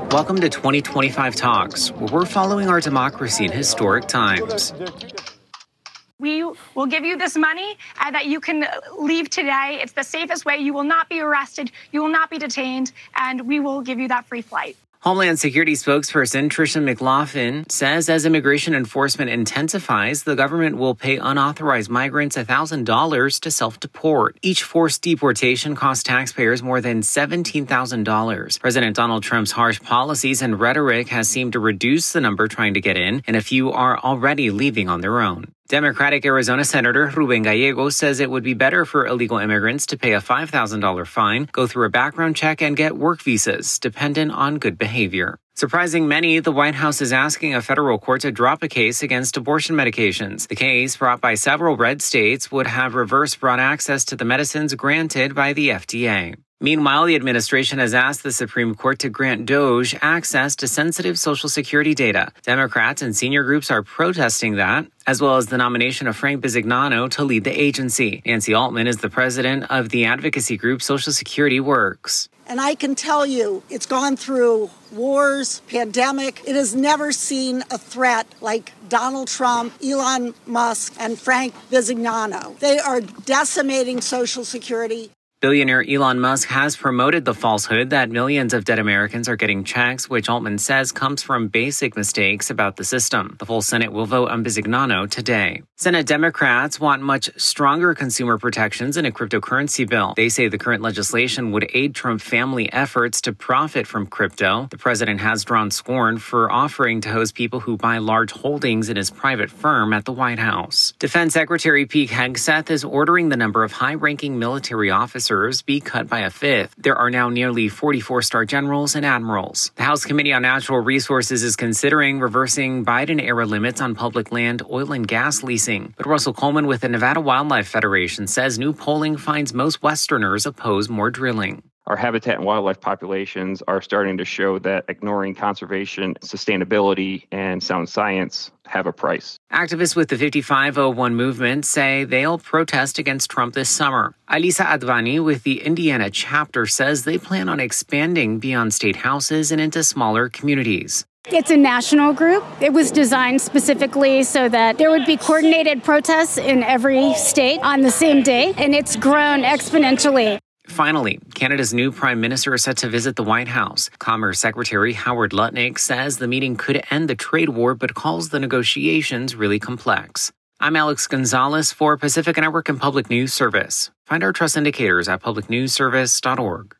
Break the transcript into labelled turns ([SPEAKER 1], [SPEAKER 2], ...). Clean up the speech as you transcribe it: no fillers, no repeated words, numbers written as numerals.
[SPEAKER 1] Welcome to 2025 Talks, where we're following our democracy in historic times.
[SPEAKER 2] We will give you this money that you can leave today. It's the safest way. You will not be arrested. You will not be detained, and we will give you that free flight.
[SPEAKER 1] Homeland Security spokesperson Tricia McLaughlin says as immigration enforcement intensifies, the government will pay unauthorized migrants $1,000 to self-deport. Each forced deportation costs taxpayers more than $17,000. President Donald Trump's harsh policies and rhetoric has seemed to reduce the number trying to get in, and a few are already leaving on their own. Democratic Arizona Senator Ruben Gallegos says it would be better for illegal immigrants to pay a $5,000 fine, go through a background check, and get work visas, dependent on good behavior. Surprising many, the White House is asking a federal court to drop a case against abortion medications. The case, brought by several red states, would have reversed broad access to the medicines granted by the FDA. Meanwhile, the administration has asked the Supreme Court to grant DOJ access to sensitive Social Security data. Democrats and senior groups are protesting that, as well as the nomination of Frank Bisignano to lead the agency. Nancy Altman is the president of the advocacy group Social Security Works.
[SPEAKER 3] And I can tell you, it's gone through wars, pandemic. It has never seen a threat like Donald Trump, Elon Musk, and Frank Bisignano. They are decimating Social Security.
[SPEAKER 1] Billionaire Elon Musk has promoted the falsehood that millions of dead Americans are getting checks, which Altman says comes from basic mistakes about the system. The full Senate will vote on Bisignano today. Senate Democrats want much stronger consumer protections in a cryptocurrency bill. They say the current legislation would aid Trump family efforts to profit from crypto. The president has drawn scorn for offering to host people who buy large holdings in his private firm at the White House. Defense Secretary Pete Hegseth is ordering the number of high-ranking military officers be cut by a fifth. There are now nearly 44 star generals and admirals. The House Committee on Natural Resources is considering reversing Biden-era limits on public land, oil, and gas leasing. But Russell Coleman with the Nevada Wildlife Federation says new polling finds most Westerners oppose more drilling.
[SPEAKER 4] Our habitat and wildlife populations are starting to show that ignoring conservation, sustainability, and sound science have a price.
[SPEAKER 1] Activists with the 5501 movement say they'll protest against Trump this summer. Alisa Advani with the Indiana chapter says they plan on expanding beyond state houses and into smaller communities.
[SPEAKER 5] It's a national group. It was designed specifically so that there would be coordinated protests in every state on the same day, and it's grown exponentially.
[SPEAKER 1] Finally, Canada's new prime minister is set to visit the White House. Commerce Secretary Howard Lutnick says the meeting could end the trade war, but calls the negotiations really complex. I'm Alex Gonzalez for Pacifica Network and Public News Service. Find our trust indicators at publicnewsservice.org.